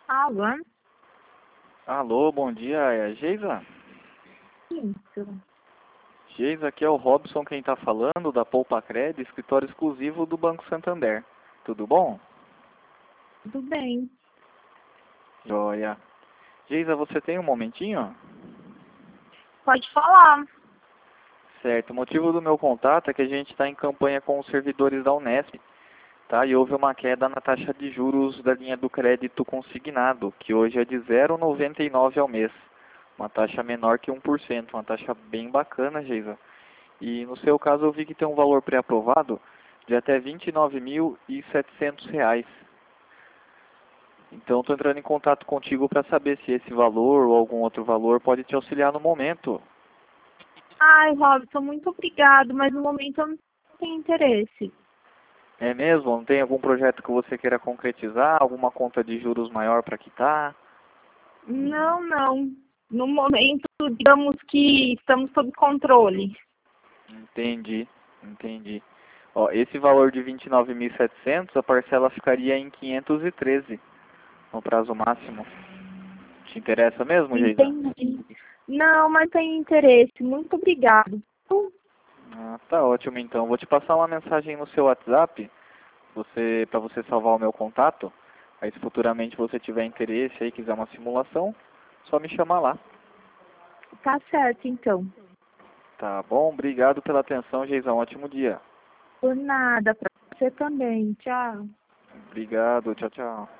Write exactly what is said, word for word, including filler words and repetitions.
Alô? Alô, bom dia, é a Geisa? Isso. Geisa, aqui é o Robson quem está falando, da Poupa Cred, escritório exclusivo do Banco Santander. Tudo bom? Tudo bem. Joia. Geisa, você tem um momentinho? Pode falar. Certo, o motivo do meu contato é que a gente está em campanha com os servidores da Unesp, tá? E houve uma queda na taxa de juros da linha do crédito consignado, que hoje é de zero vírgula noventa e nove ao mês. Uma taxa menor que um por cento, uma taxa bem bacana, Geisa. E no seu caso eu vi que tem um valor pré-aprovado de até vinte e nove mil e setecentos reais. Então estou entrando em contato contigo para saber se esse valor ou algum outro valor pode te auxiliar no momento. Ai, Robson, muito obrigado, mas no momento eu não tenho interesse. É mesmo? Não tem algum projeto que você queira concretizar? Alguma conta de juros maior para quitar? Não, não. No momento, digamos que estamos sob controle. Entendi, entendi. Ó, esse valor de vinte e nove mil e setecentos, a parcela ficaria em quinhentos e treze no prazo máximo. Te interessa mesmo, Geisa? Entendi. Não, mas tenho interesse. Muito obrigado. Ah, tá ótimo então. Vou te passar uma mensagem no seu WhatsApp, você, para você salvar o meu contato. Aí se futuramente você tiver interesse e quiser uma simulação, só me chamar lá. Tá certo, então. Tá bom? Obrigado pela atenção, Geisa. Um ótimo dia. Por nada, pra você também. Tchau. Obrigado. Tchau, tchau.